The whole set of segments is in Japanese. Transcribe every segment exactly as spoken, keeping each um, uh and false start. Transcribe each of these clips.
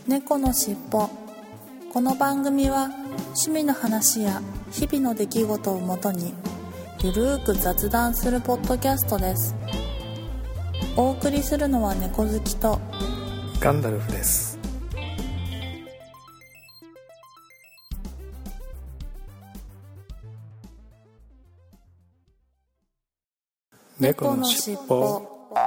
猫のしっぽ。この番組は趣味の話や日々の出来事をもとにゆるーく雑談するポッドキャストです。お送りするのは猫好きとガンダルフです。 猫のしっぽ。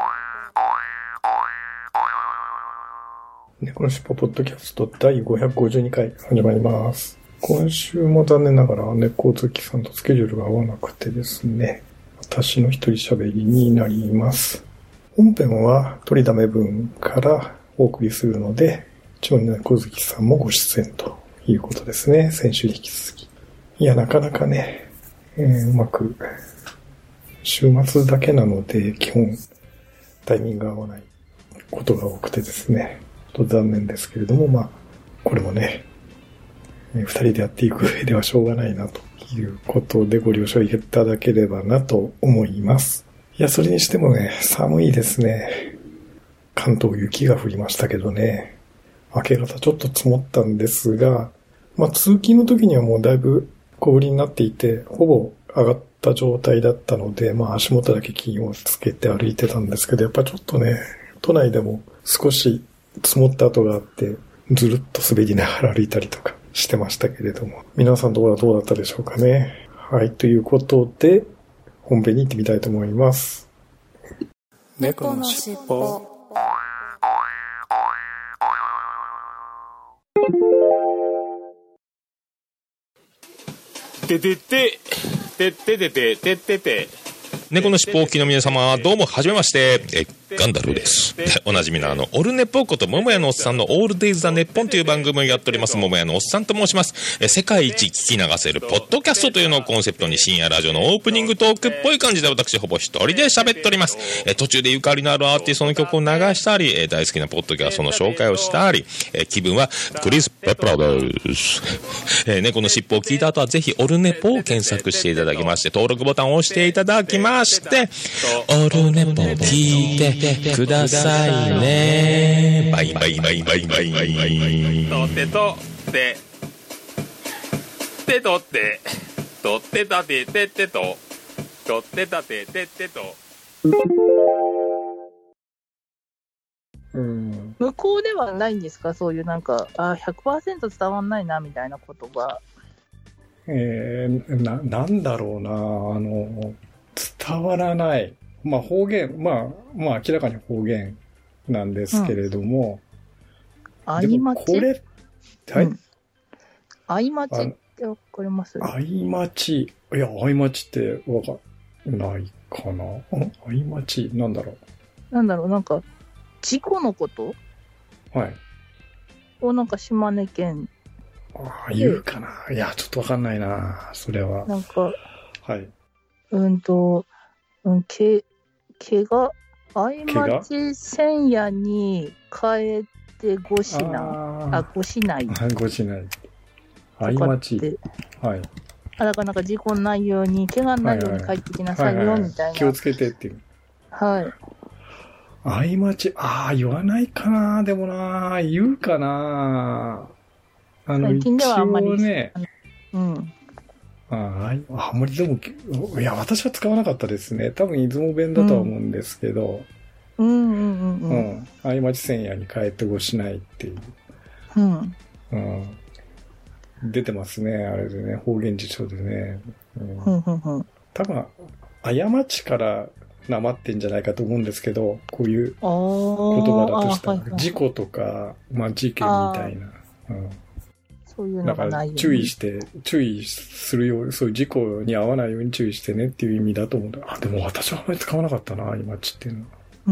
猫のしっぽポッドキャストだいごひゃくごじゅうにかい始まります。今週も残念ながら猫好きさんとスケジュールが合わなくてですね、私の一人喋りになります。本編は取りだめ文からお送りするので、一応猫好きさんもご出演ということですね。先週に引き続き。いや、なかなかね、えー、うまく週末だけなので基本タイミングが合わないことが多くてですね、ちょっと残念ですけれども、まあこれもね、えー、二人でやっていく上ではしょうがないなということでご了承いただければなと思います。いや、それにしてもね、寒いですね。関東雪が降りましたけどね、明け方ちょっと積もったんですが、まあ通勤の時にはもうだいぶ小降りになっていて、ほぼ上がった状態だったので、まあ足元だけ気をつけて歩いてたんですけど、やっぱちょっとね、都内でも少し積もった跡があって、ずるっと滑りながら歩いたりとかしてましたけれども、皆さんのところはどうだったでしょうかね。はい、ということで、本編に行ってみたいと思います。 猫のしっぽ。 てててててててててて猫のしっぽをお聞きの皆様、どうもはじめまして、えガンダルです。おなじみのあのオルネポこと桃屋のおっさんのオールデイズ・ザ・ネッポンという番組をやっております桃屋のおっさんと申します。え世界一聞き流せるポッドキャストというのをコンセプトに深夜ラジオのオープニングトークっぽい感じで私ほぼ一人で喋っております。え途中でゆかりのあるアーティストの曲を流したり、え大好きなポッドキャストの紹介をしたり、え気分はクリス・ペプラーです。え猫のしっぽを聞いた後はぜひオルネポを検索していただきまして、登録ボタンを押していただきまして、オルネポ聞いてくださいね。バイバイバイバイバイバイ。 とってとっててとってとってたててってととってたててってと。 うん。 向こうではないんですか、そういうなんかあ ひゃくパーセント 伝わんないなみたいな言葉。 えー、な、なんだろうな、あの、伝わらない。まあ方言、まあ、まあ明らかに方言なんですけれども。 あいまち。 これ、はい。 あいまちってわかります？ あいまち。いや、あいまちってわかんないかな。あいまち、なんだろう。 なんだろう、なんか、事故のことはい。 をなんか島根県。 ああ、言うかな。いや、ちょっとわかんないな、それは。 なんか、 はい。 うんと、うん、け、けが、あいまち千夜に変えてごしな、あ、ごしない。 ごしない。あいまち。はい。 あ、だからなんか事故ないように、怪我ないように帰ってきなさいよ、みたいな。 気をつけてっていう。 はい。 あいまち、ああ、言わないかな、でもな、言うかな。あの、 最近ではあんまり。 一応ね、 うん。 ああ、あんまりでも、いや、私は使わなかったですね。多分、出雲弁だとは思うんですけど、 うんうんうんうん。 うん。あいまち千夜に帰ってごしないっていう。 うん。 うん。出てますね、あれでね、方言辞書でね。 うん。うんうんうん。 多分、過ちからなまってんじゃないかと思うんですけど、こういう言葉だとしたら、はいはい、事故とか、まあ、事件みたいな。うん。 そういうのがないように。 注意して、注意するよう、そういう事故に遭わないように注意してねっていう意味だと思うんだ。あ、でも私はあんまり使わなかったな、今ちっていうのは。 うん。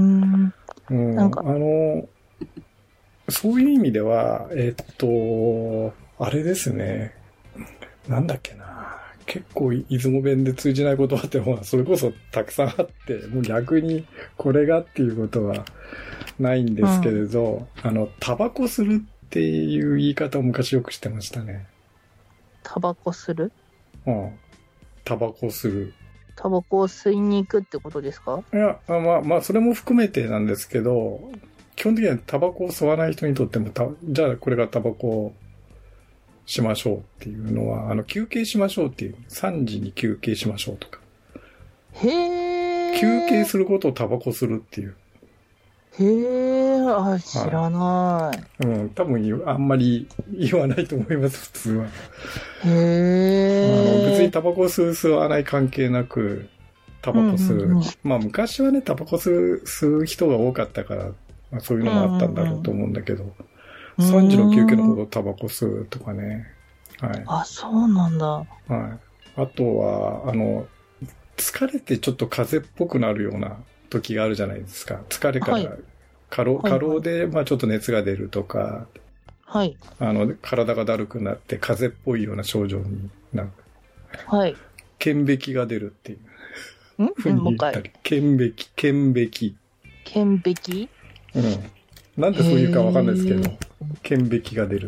うん。なんか、あの、そういう意味では、えっと、あれですね。なんだっけな。結構、出雲弁で通じない言葉ってのは、それこそたくさんあって、もう逆にこれがっていうことはないんですけれど、うん、あの、タバコするっていう言い方を昔よくしてましたね。 タバコする？ うん。タバコする。 タバコを吸いに行くってことですか？ いや、まあまあ、それも含めてなんですけど、 基本的にはタバコを吸わない人にとっても、たじゃあこれがタバコをしましょうっていうのは、あの、休憩しましょうっていう、さんじに休憩しましょうとか。 へー。 休憩することをタバコするっていう。 へー、あ、知らない。 はい、うん、多分あんまり言わないと思います、普通は。 へー。 あの別にタバコ吸う吸わない関係なく、タバコ吸う。うんうんうん、まあ昔はね、タバコ吸う、吸う人が多かったから、まあ、そういうのもあったんだろうと思うんだけど、うんうん、さんじの休憩のほどタバコ吸うとかね。はい。 あ、そうなんだ。はい。 あとは、あの、疲れてちょっと風邪っぽくなるような時があるじゃないですか。疲れから、はい、過労、過労で、まあちょっと熱が出るとか、はい。あの、体がだるくなって風邪っぽいような症状になる。はい。顕べきが出るっていう。 んふうに言ったり。 顕べき、顕べき。 顕べき？ うん。なんでそういうかわかんないですけど、顕べきが出るって。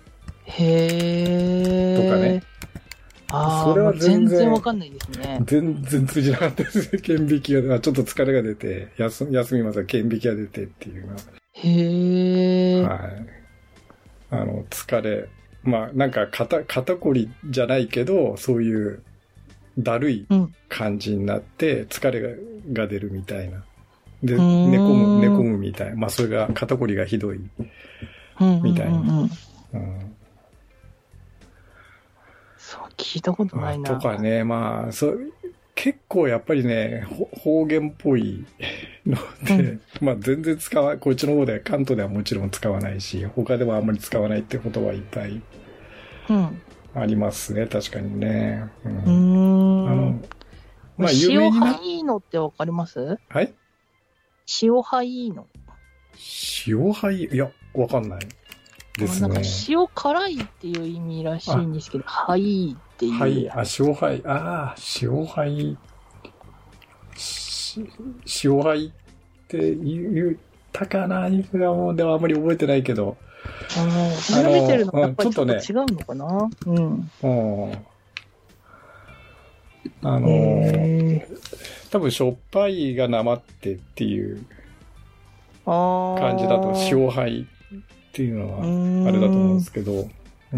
へー。 とかね。 ああ、それは全然、全然わかんないですね。 全然通じなかったですね。顕べきが、ちょっと疲れが出て、休休みますが顕べきが出てっていうのは。 へー。 はい。あの、疲れ。まあ、なんか肩、肩こりじゃないけど、そういう、だるい感じになって、疲れが、が出るみたいな。で、寝込む、寝込むみたいな。まあ、それが、肩こりがひどい。みたいな。うんうんうんうんそう、聞いたことないな。 とかね、まあ、そう、結構やっぱりね、方言っぽいので、うん、まあ全然使わ、こっちの方で、関東ではもちろん使わないし、他ではあんまり使わないって言葉いっぱいありますね、うん、確かにね。うん。うーんあの、 まあ有名にな、塩ハイーノってわかります？ はい？ 塩ハイーノ。 塩ハイ、いや、わかんない。ですね、 なんか塩辛いっていう意味らしいんですけど、ハイっていう。 はい、あ、塩ハイ、ああ、塩ハイ、塩ハイって言ったかな、もうでもあんまり覚えてないけど。 ああ、それ見てるのがやっぱりちょっと違うのかな。うん。うん。 あのー、多分しょっぱいがなまってっていう感じだと塩ハイっていうのはあれだと思うんですけど、うん、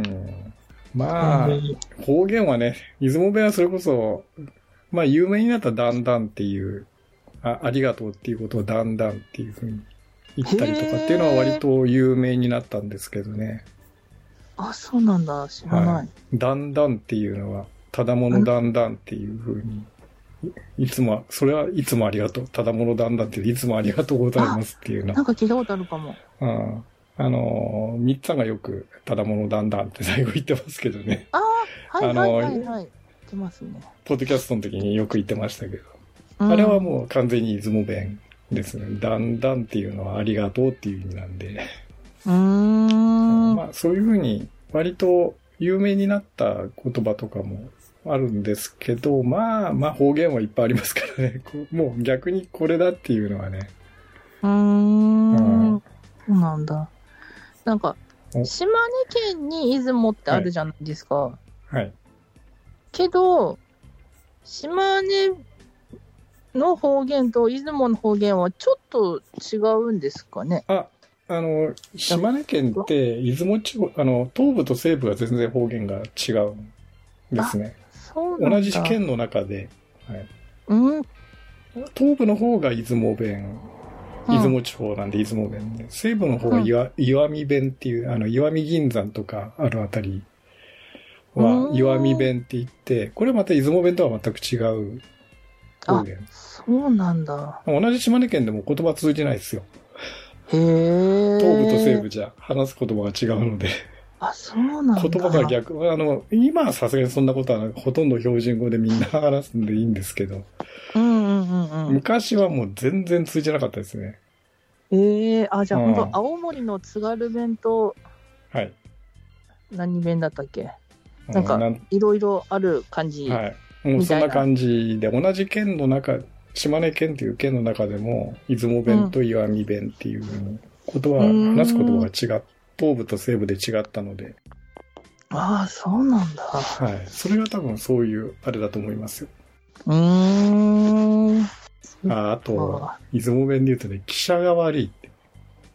まあ方言はね、出雲弁はそれこそまあ有名になっただんだんっていう あ, ありがとうっていうことをだんだんっていうふうに言ったりとかっていうのは割と有名になったんですけどね。 あ、そうなんだ、知らない。はい、 だんだんっていうのはただものだんだんっていうふうに。いつも、それはいつもありがとう。ただものだんだんっていつもありがとうございますっていうの。 なんか聞いたことあるかも。 うん。あの、みっつさんがよく、ただものだんだんって最後言ってますけどね。 ああ、はいはいはいはい。言ってますね。 ポッドキャストの時によく言ってましたけど。うん、あれはもう完全に出雲弁ですね。だんだんっていうのはありがとうっていう意味なんで。 うーん。 まあそういうふうに、割と有名になった言葉とかもあるんですけど、まあまあ方言はいっぱいありますからね。もう逆にこれだっていうのはね。 うーん。うん、そうなんだ。なんか、島根県に出雲ってあるじゃないですか。はい。はい、けど、島根の方言と出雲の方言はちょっと違うんですかね。 あ、あの、島根県って出雲地方、あの、東部と西部が全然方言が違うんですね。 そうなんだ。 同じ県の中で。はい。 うん。 東部の方が出雲弁。出雲地方なんで出雲弁で、西部の方は岩、岩見弁っていう、あの、岩見銀山とかあるあたりは岩見弁って言って、これまた出雲弁とは全く違う方言。 そうなんだ。 同じ島根県でも言葉通じないですよ。 へー。 東部と西部じゃ話す言葉が違うので。 あ、そうなんだ。 言葉が逆。あの、今はさすがにそんなことはほとんど標準語でみんな話すんでいいんですけど。 うんうんうんうん。 昔はもう全然通じなかったですね。 ええー、あ、じゃあ本当青森の津軽弁と、 はい。 何弁だったっけ？なんか、いろいろある感じ。 はい。もうそんな感じで、同じ県の中、島根県という県の中でも、出雲弁と岩見弁っていうふうに、言葉、話す言葉が違っ、東部と西部で違ったので。 ああ、そうなんだ。 はい。それが多分そういう、あれだと思いますよ。 うーん。 あ, あと、出雲弁で言うとね、汽車が悪いって。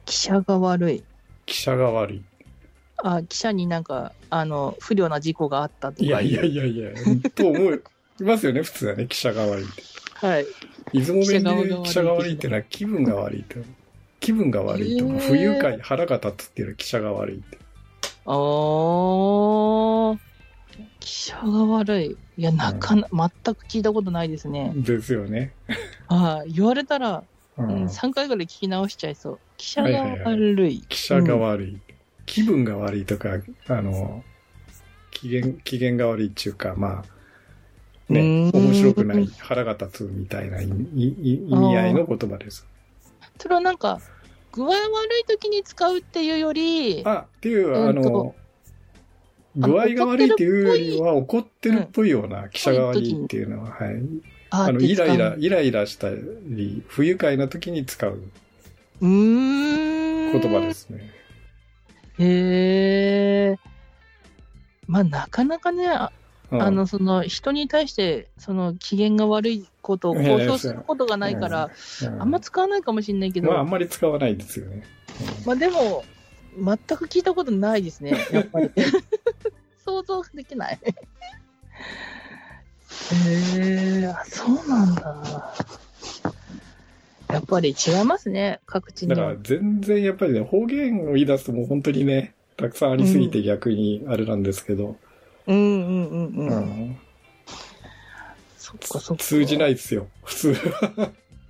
記者が悪い。 記者が悪い。 あ、記者になんか、あの、不良な事故があったとか。 いやいやいやいや、と思いますよね、普通はね、記者が悪いって。 はい。 出雲弁で記者が悪いってのは気分が悪いって。気分が悪いとか、不愉快、腹が立つっていうのは記者が悪いって。 あー、記者が悪い。いや、なかな、うん、全く聞いたことないですね。 ですよね。 ああ、言われたら、 うんうん、さんかいぐらい聞き直しちゃいそう。記者が悪い。はいはいはい、 記者が悪い、うん。気分が悪いとか、あの、機嫌、機嫌が悪いっていうか、まあ、ね、面白くない、腹が立つみたいな意味合いの言葉です。 それはなんか、具合悪い時に使うっていうより、 あ、っていう、あの、具合が悪いっていうよりは怒ってるっぽいような、記者が悪いっていうのは、はい。あの、イライラ、イライラしたり、不愉快な時に使う言葉ですね。 へえ。まあ、なかなかね、あ、うん、あの、その、人に対して、その、機嫌が悪いことを公表することがないから、うんうん、あんま使わないかもしれないけど。 まあ、あんまり使わないですよね。 うん、まあ、でも、全く聞いたことないですね、やっぱり。想像できない。へえー、そうなんだ。やっぱり違いますね、各地に。 だから全然やっぱりね、方言を言い出すともう本当にね、たくさんありすぎて逆にあれなんですけど。 うんうんうんうん。うん、そっかそっか。 通じないですよ、普通は。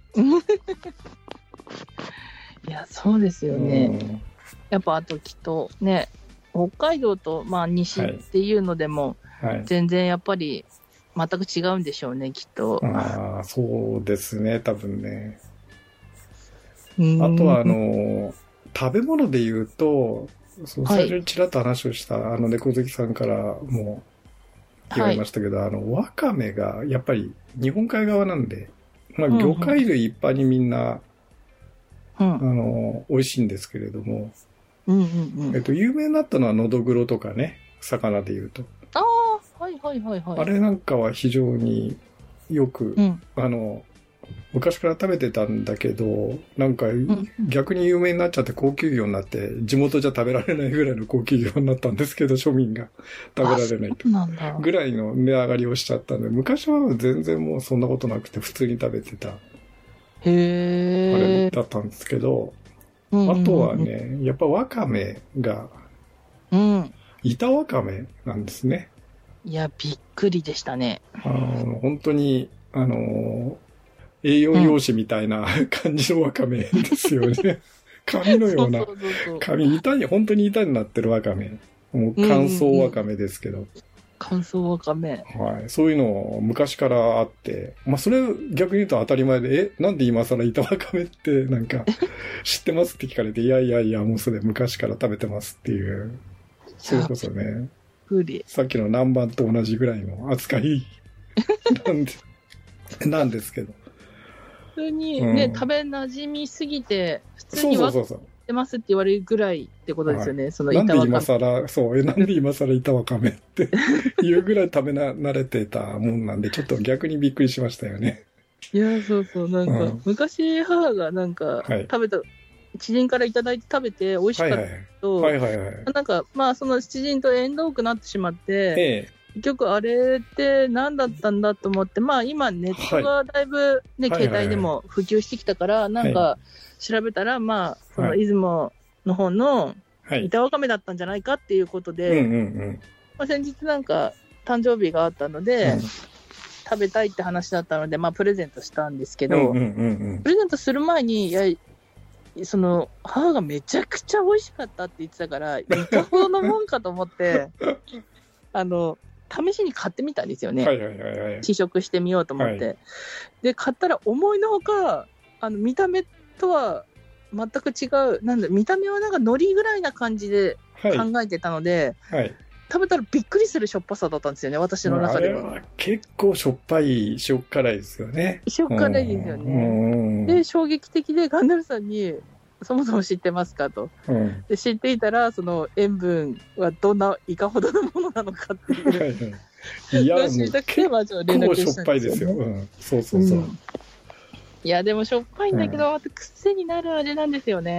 いや、そうですよね。うん、やっぱあときっとね、北海道とまあ西っていうのでも、はいはい、全然やっぱり全く違うんでしょうね、きっと。 ああ、そうですね、多分ね。あとはあの、食べ物で言うと、その最初にちらっと話をした、はい、あの猫好きさんからも言われましたけど、はい、あの、わかめがやっぱり日本海側なんで、まあ魚介類一般にみんな、うん、あの、美味しいんですけれども、 うんうんうん、 えっと、有名になったのはのどぐろとかね、魚で言うと。 ああ、はいはいはいはい。 あれなんかは非常によく、うん、あの、昔から食べてたんだけど、なんか逆に有名になっちゃって高級魚になって、地元じゃ食べられないぐらいの高級魚になったんですけど、庶民が食べられないと。ぐらいの値上がりをしちゃったんで、昔は全然もうそんなことなくて普通に食べてた。 へー。 あれだったんですけど、あとはね、やっぱわかめが、 うん。 板わかめなんですね。 いや、びっくりでしたね。 あの、本当に、あの、栄養用紙みたいな感じのわかめですよね。紙のような、紙、板に、本当に板になってるわかめ。もう乾燥わかめですけど。うんうんうん、 乾燥わかめ。 はい。そういうの昔からあって、まあそれ逆に言うと当たり前で、え、なんで今更板わかめってなんか知ってますって聞かれて、いやいやいや、もうそれ昔から食べてますっていう。それこそね。さっきの南蛮と同じぐらいの扱いなんで、なんですけど。 普通にね、うん、食べ馴染みすぎて、普通に分かってますって言われるぐらいってことですよね、はい、その板わかめ。 なんで今更、そう、え、なんで今更板わかめっていうぐらい食べな、慣れてたもんなんで、ちょっと逆にびっくりしましたよね。 いや、そうそう、なんか、うん、昔母がなんか、はい、食べた、知人からいただいて食べて美味しかったと、はいはいはいはい、なんか、まあ、その知人と縁遠くなってしまって、ええ、結局あれって何だったんだと思って、まあ今ネットがだいぶね、はい、携帯でも普及してきたから、はいはいはい、なんか調べたら、まあ、その出雲の方の板わかめだったんじゃないかっていうことで、はいうんうんうんまあ、先日なんか誕生日があったので、うん、食べたいって話だったので、まあプレゼントしたんですけど、うんうんうんうん、プレゼントする前に、いや、その母がめちゃくちゃ美味しかったって言ってたから、いかほどのもんかと思って、あの、試しに買ってみたんですよね。はいはいはいはい、試食してみようと思って。はい、で、買ったら思いのほか、あの、見た目とは全く違う、なんだ、見た目はなんか海苔ぐらいな感じで考えてたので、はいはい、食べたらびっくりするしょっぱさだったんですよね、私の中では。あれは結構しょっぱい、しょっ辛いですよね。 しょっ辛いですよね。で、衝撃的でガンダルさんに、そもそも知ってますかと、うん、で知っていたらその塩分はどんないかほどのものなのかっていう、はいはい、いやもう結構しょっぱいですよ、うん、そうそうそう、うん、 いやでもしょっぱいんだけど、うん、癖になる味なんですよね。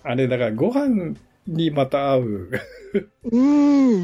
あれだからご飯にまた合う。 うん、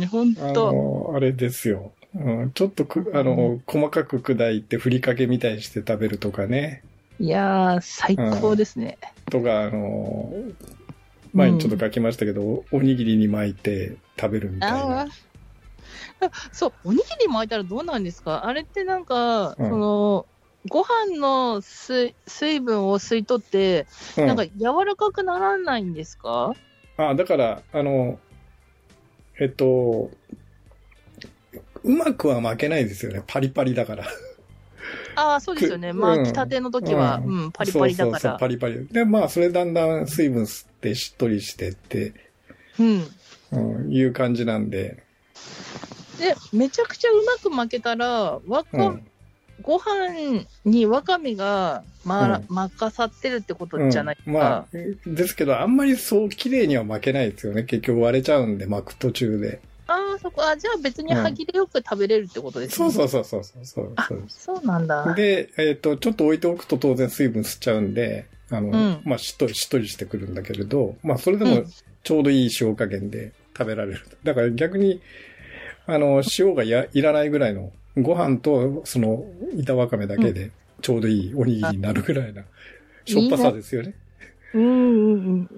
ほんと。 あの、あれですよ。うん、ちょっとく、あの、細かく砕いてふりかけみたいにして食べるとかね。 いやー、最高ですね。 うん、とか、あの、前にちょっと書きましたけど、うん、おにぎりに巻いて食べるみたいな。 そう、おにぎり巻いたらどうなんですか？あれってなんか、うん、その、ご飯の水水分を吸い取って、うん、なんか柔らかくならないんですか？ あ、だから、あの、えっと、うまくは巻けないですよね。パリパリだから。 ああ、そうですよね。巻きたての時は、うん、うん、パリパリだから。そうそうそう、 パリパリ。で、まあ、それだんだん水分吸ってしっとりしてって、 うん。 うん、いう感じなんで。 で、めちゃくちゃうまく巻けたら、わか、うん、ご飯にわかめが、ま、うん、巻かさってるってことじゃないですか。うん、まあ、 ですけど、あんまりそう綺麗には巻けないですよね。結局割れちゃうんで、巻く途中で。 ああ、そこ、あ、じゃあ別に歯切れよく食べれるってことですね。 うん、そうそうそうそうそう。 あ、そうなんだ。 で、えっと、ちょっと置いておくと当然水分吸っちゃうんで、あの、うん、まあ、しっとり、しっとりしてくるんだけれど、まあ、それでもちょうどいい塩加減で食べられる。うん、だから逆に、あの、塩がやいらないぐらいの、ご飯とその板わかめだけでちょうどいいおにぎりになるぐらいな、しょっぱさですよね。 うんうんうん。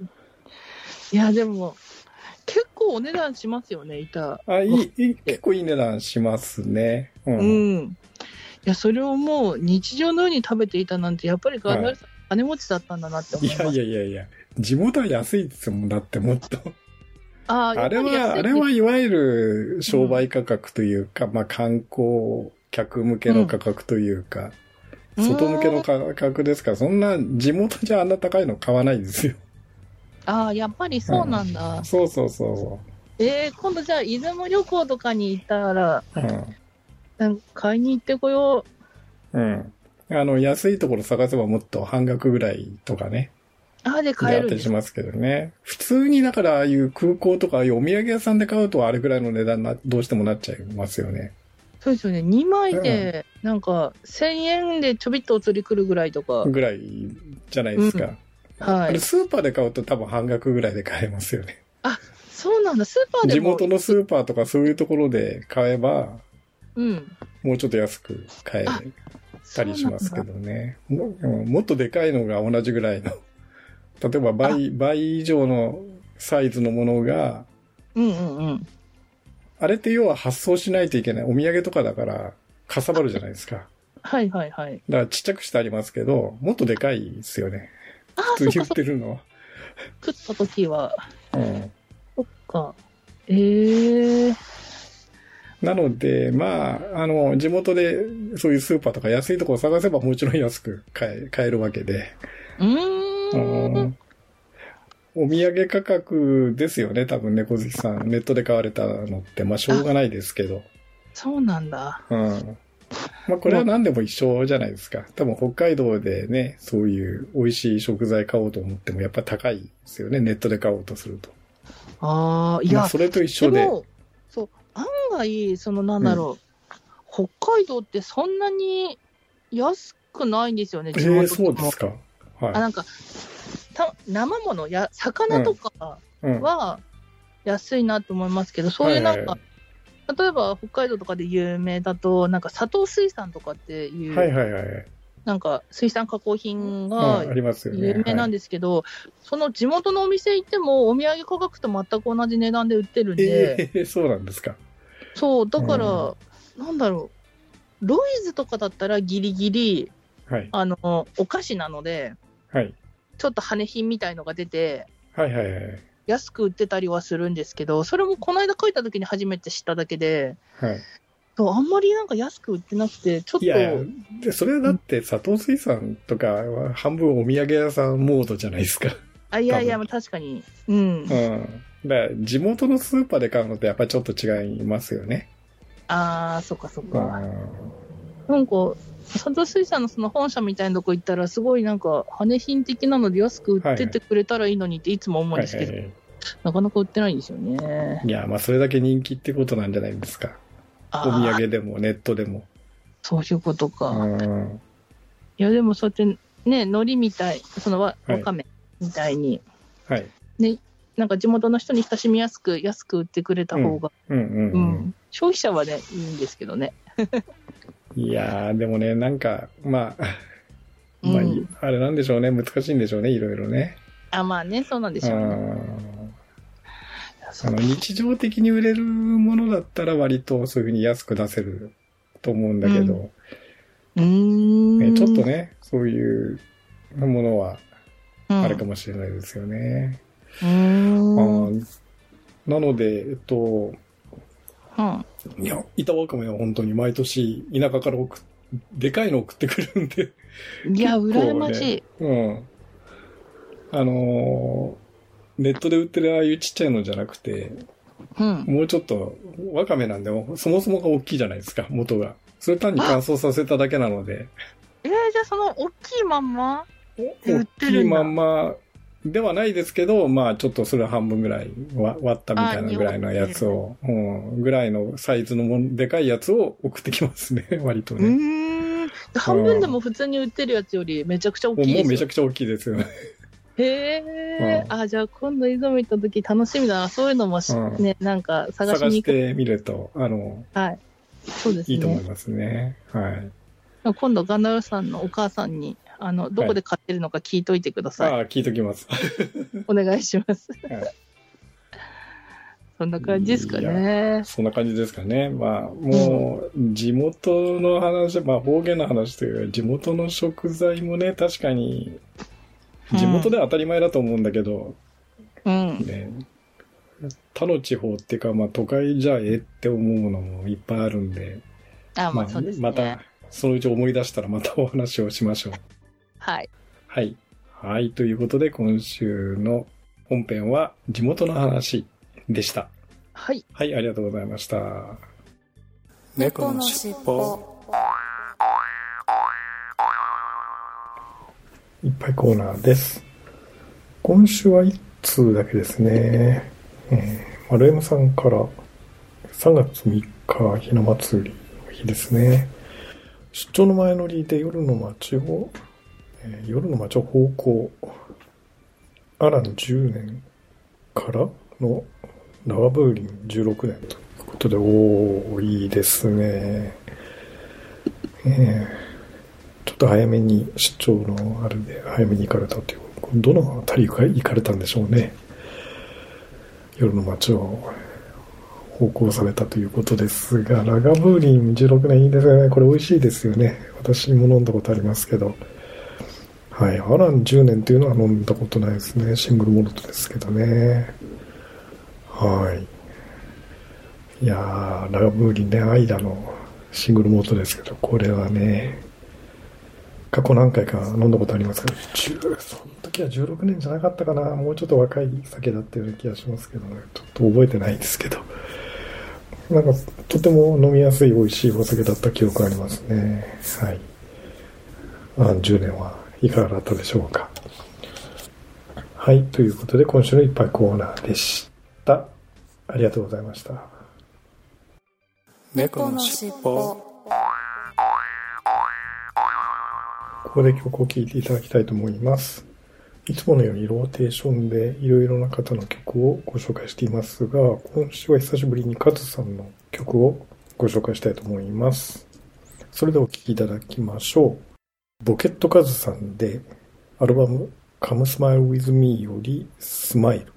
いや、でも、結構お値段しますよね、板。 あ、いい、いい結構いい値段しますね。うん。 うん、いや、それをもう日常のように食べていたなんて、やっぱりガーナルさん、金持ちだったんだなって思います。 いやいやいやいや、地元は安いですもん、だってもっと。 あ, あれは、あれはいわゆる商売価格というか、うん、まあ観光客向けの価格というか、うん、外向けの価格ですから、そんな地元じゃあんな高いの買わないですよ。 ああ、やっぱりそうなんだ。 うん、そうそうそう。 えー、今度じゃあ出雲旅行とかに行ったら、うん、なんか買いに行ってこよう。うん。あの、安いところ探せばもっと半額ぐらいとかね。 ああ、で買えるんですか？ やったりしますけどね。普通にだからああいう空港とかああいうお土産屋さんで買うとあれぐらいの値段な、どうしてもなっちゃいますよね。 そうですよね。にまいで、なんか、せんえんでちょびっとお釣り来るぐらいとか。 ぐらいじゃないですか。 うん、はい。 あれスーパーで買うと多分半額ぐらいで買えますよね。 あ、そうなんだ。スーパーでも。 地元のスーパーとかそういうところで買えば、 うん。 もうちょっと安く買えたりしますけどね。も, もっとでかいのが同じぐらいの。例えば倍、倍以上のサイズのものが、 うんうんうん。 あれって要は発送しないといけない。お土産とかだから、かさばるじゃないですか。 はいはいはい。 だからちっちゃくしてありますけど、もっとでかいですよね。 ああ、 普通に売ってるのは。 食った時は。 うん。 そっか。ええー。 なので、まあ、あの、地元でそういうスーパーとか安いところを探せばもちろん安く買え、買えるわけで。 うーん。 お土産価格ですよね、多分猫好きさん。ネットで買われたのって、まあしょうがないですけど。 そうなんだ。 うん。まあこれは何でも一緒じゃないですか。多分北海道でね、そういう美味しい食材買おうと思ってもやっぱ高いですよね、ネットで買おうとすると。 ああ、いや、 まあそれと一緒で。でも、 そう、案外、そのなんだろう、うん、北海道ってそんなに安くないんですよね、 地元。えー、そうですか。はい。 あ、なんか、た生ものや魚とかは安いなと思いますけど、うんうん、そういうなんか、はいはいはい、例えば北海道とかで有名だとなんか佐藤水産とかっていう、 はいはいはい、 なんか水産加工品が有名なんですけど、うんねはい、その地元のお店行ってもお土産価格と全く同じ値段で売ってるんで、 えー、そうなんですか。 そうだから、うん、なんだろう、ロイズとかだったらギリギリ、はい、あのお菓子なので、 はい、ちょっと羽品みたいのが出て、 はいはいはい、 安く売ってたりはするんですけど、それもこの間書いた時に初めて知っただけで、 はい、 そうあんまりなんか安く売ってなくて、ちょっと。いやでそれはだって佐藤水産とかは半分お土産屋さんモードじゃないですか。 あ、いやいや、確かに。うん。うん。 だから地元のスーパーで買うのってやっぱりちょっと違いますよね。 ああ、そっかそっか。なんか、佐藤水産のその本社みたいなとこ行ったら、すごいなんか、羽品的なので安く売っててくれたらいいのにっていつも思うんですけど、はいはいはい、なかなか売ってないんですよね。 いや、まあそれだけ人気ってことなんじゃないですか。お土産でもネットでも。 そういうことか。 うん、 いや、でもそうやってね、海苔みたい、そのわ、わかめみたいに、 はい。 ね、なんか地元の人に親しみやすく安く売ってくれた方が、 うんうんうんうん、 消費者はねいいんですけどね。 いやーでもねなんかまあまあ、うん、あれなんでしょうね、難しいんでしょうね、いろいろね。 あ、まあね、そうなんでしょうね。 あの日常的に売れるものだったら割とそういうふうに安く出せると思うんだけど、 うん、 ね、ちょっとねそういうものはあるかもしれないですよね。うん、あなのでえっと、うん、いや板わかめは本当に毎年田舎から送でかいの送ってくるんでいや、ね、羨ましい。 うん。あのー、ネットで売ってるああいうちっちゃいのじゃなくて、うん、もうちょっとわかめなんでそもそもが大きいじゃないですか、元が。それ単に乾燥させただけなので。 えー、じゃあその大きいまんま大きいまんまではないですけど、まあちょっとそれ半分ぐらい割ったみたいなぐらいのやつを、うん、ぐらいのサイズのもんでかいやつを送ってきますね、割とね。 うーん、半分でも普通に売ってるやつよりめちゃくちゃ大きいですよ。 もうめちゃくちゃ大きいですよね。 へえ、うん、あ、じゃあ今度出雲行った時楽しみだな。そういうのもし、うん、ね、なんか探しに行く。 探してみると、あの、 はい。そうですね。 いいと思いますね。はい。 今度ガンダルさんのお母さんに、あの、どこで買ってるのか聞いといてください。はい、 ああ、聞いときます。 お願いします。はい、そんな感じですかね。 そんな感じですかね。まあ、もう、地元の話、まあ方言の話というか、地元の食材もね、確かに、地元では当たり前だと思うんだけど、うん。ね、他の地方っていうか、まあ都会じゃええって思うものもいっぱいあるんで、 あ、まあそうですね。 また、そのうち思い出したらまたお話をしましょう。 はい。 はい。はい。ということで、今週の本編は地元の話でした。 はい。 はい、ありがとうございました。 猫のしっぽ。 いっぱいコーナーです。今週はいっつうだけですね。えー、丸山さんからさんがつみっかひな祭りの日ですね。出張の前乗りで夜の街を、えー、夜の街を方向、アランじゅうねんからの長風鈴じゅうろくねんということで、おー、いいですね。えーちょっと早めに出張のあれで早めに行かれたという、どのあたり行かれたんでしょうね。夜の街を奉公されたということですが、ラガブーリンじゅうろくねんいいですよね。これ美味しいですよね。私も飲んだことありますけど、はい、アランじゅうねんというのは飲んだことないですね。シングルモルトですけどね。はい。いやー、ラガブーリンね、アイダのシングルモルトですけど、これはね、過去何回か飲んだことありますけど、その時はじゅうろくねんじゃなかったかな。もうちょっと若い酒だったような気がしますけどね。ちょっと覚えてないですけど。なんか、とても飲みやすい美味しいお酒だった記憶ありますね。はい。あ、じゅうねんはいかがだったでしょうか。はい。ということで、今週のいっぱいコーナーでした。ありがとうございました。 猫のしっぽ。 ここで曲を聴いていただきたいと思います。いつものようにローテーションでいろいろな方の曲をご紹介していますが、今週は久しぶりにカズさんの曲をご紹介したいと思います。それではお聴きいただきましょう。ボケットカズさんでアルバム Come Smile With Me よりスマイル。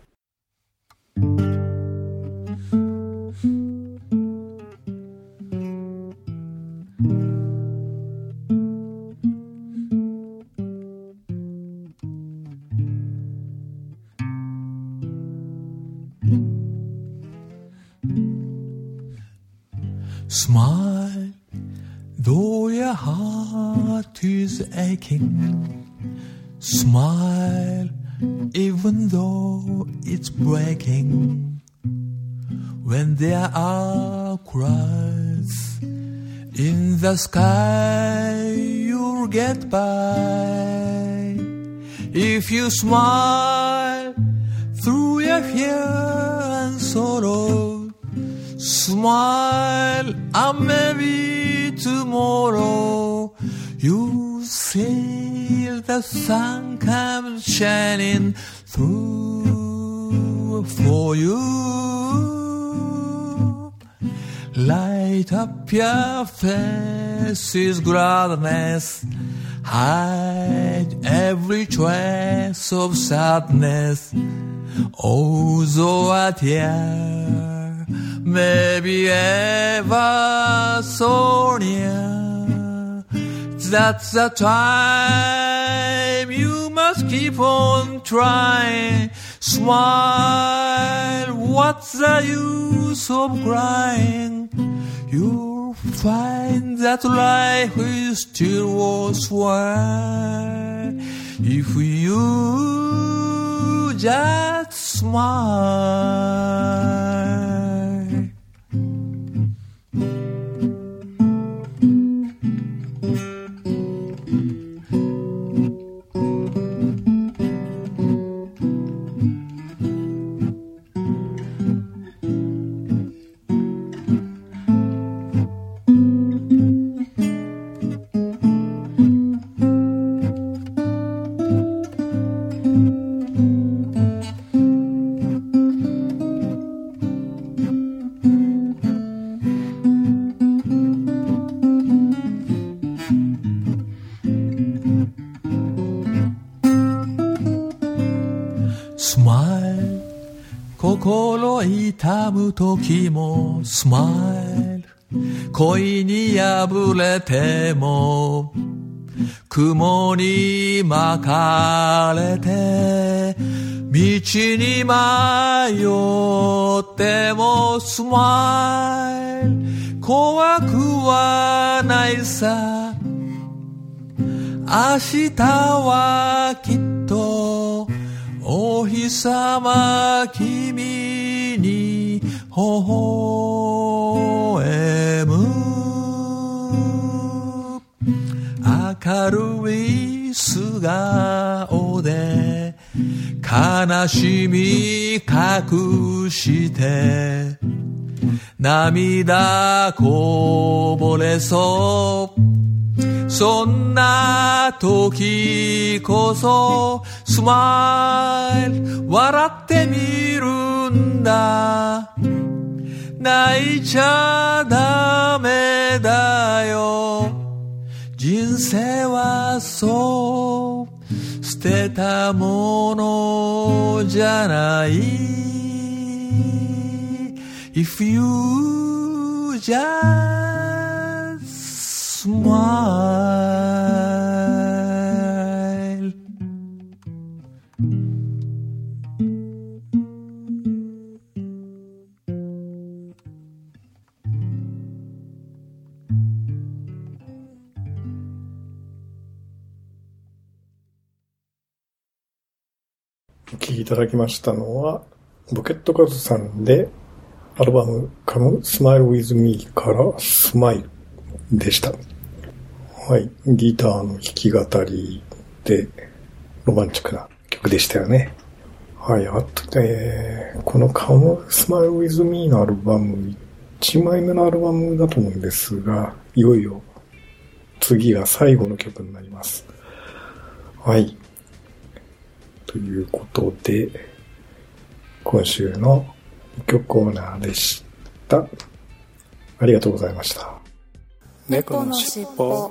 Smile, though your heart is aching. Smile, even though it's breaking. When there are clouds in the sky, you'll get by. If you smile through your fear and sorrow,Smile, and maybe tomorrow you'll see the sun come shining through. song for you. Light up your face's gladness, hide every trace of sadness. Although a tear may be ever so near, that's the time you must keep on trying. Smile, what's the use of crying? You'll find that life is still worthwhile if you just smile. Smile 心痛む時も Smile 恋に破れても雲に巻かれて道に迷っても Smile 怖くはないさ明日はきっとお日様君に微笑む明るい素顔で悲しみ隠して涙こぼれそうそんな時こそスマイル笑ってみるんだ泣いちゃダメだよ人生はそう捨てたものじゃない If you just smile お聴きいただきましたのはボケットカズさんでアルバム Come Smile With Me からスマイルでした。はい。ギターの弾き語りでロマンチックな曲でしたよね。はい。あと、えー、この Come Smile With Me のアルバム、いちまいめのアルバムだと思うんですが、いよいよ次が最後の曲になります。はい。ということで、今週のいっきょくコーナーでした。ありがとうございました。 猫のしっぽ。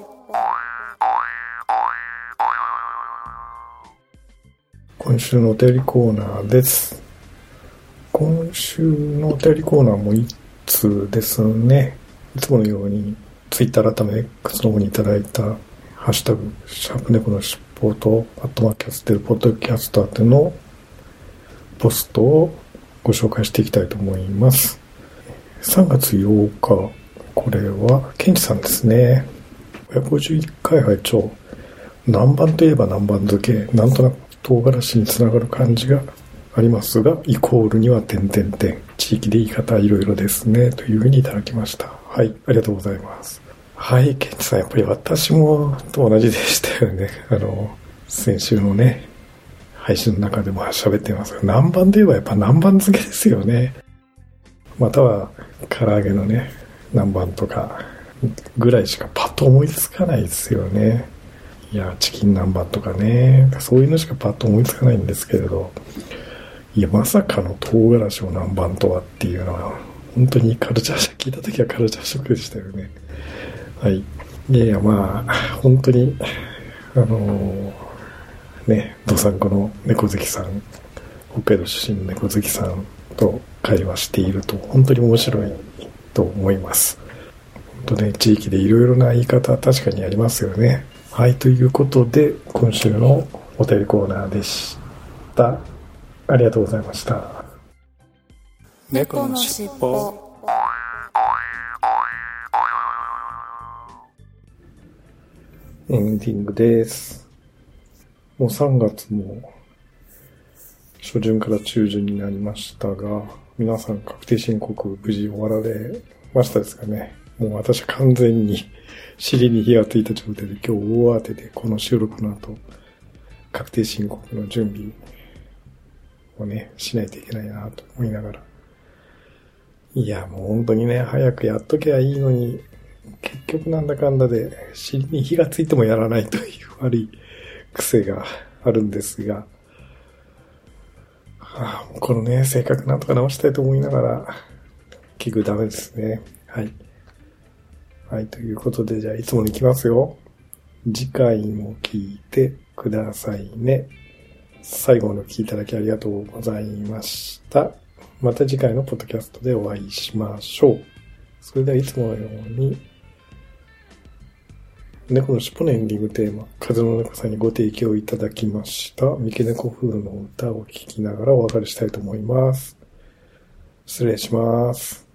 今週のお便りコーナーです。今週のお便りコーナーもいっつですね。いつものようにツイッター改め X の方にいただいたハッシュタグシャープ猫のしっぽとアットマークキャステルポッドキャスト宛てのポストをご紹介していきたいと思います。さんがつようか、これはケンチさんですね。ごひゃくごじゅういっかい拝聴。南蛮といえば南蛮漬け、なんとなく唐辛子につながる感じがありますが、イコールには点々点、地域で言い方いろいろですね、というふうにいただきました。はい、ありがとうございます。はい、ケンチさん、やっぱり私もと同じでしたよね。あの、先週のね、配信の中でも喋ってますが、南蛮といえばやっぱ南蛮漬けですよね。または、唐揚げのね、南蛮とかぐらいしかパッと思いつかないですよね。いや、チキン南蛮とかね、そういうのしかパッと思いつかないんですけれど、 いや、まさかの唐辛子を南蛮とはっていうのは、本当にカルチャーショック、聞いたときはカルチャーショックでしたよね。はい。いやいや、まあ、本当に、あのー、ね、どさんこの猫好きさん、北海道出身の猫好きさんと会話していると、本当に面白いと思います。本当ね、地域でいろいろな言い方、確かにありますよね。はい、ということで、今週のお便りコーナーでした。ありがとうございました。 猫のしっぽ。 エンディングです。もうさんがつも初旬から中旬になりましたが、皆さん確定申告無事終わられましたですかね。もう私は完全に尻に火がついた状態で今日大慌てでこの収録の後確定申告の準備をねしないといけないなと思いながら、いやもう本当にね早くやっとけばいいのに、結局なんだかんだで尻に火がついてもやらないという悪い癖があるんですが、はあ、このね性格なんとか直したいと思いながら結局ダメですね。はいはい、ということで、じゃあいつもに行きますよ。次回も聞いてくださいね。最後までお聞きいただきありがとうございました。また次回のポッドキャストでお会いしましょう。それではいつものように、猫のしっぽのエンディングテーマ、風の猫さんにご提供いただきました、三毛猫風の歌を聴きながらお別れしたいと思います。失礼します。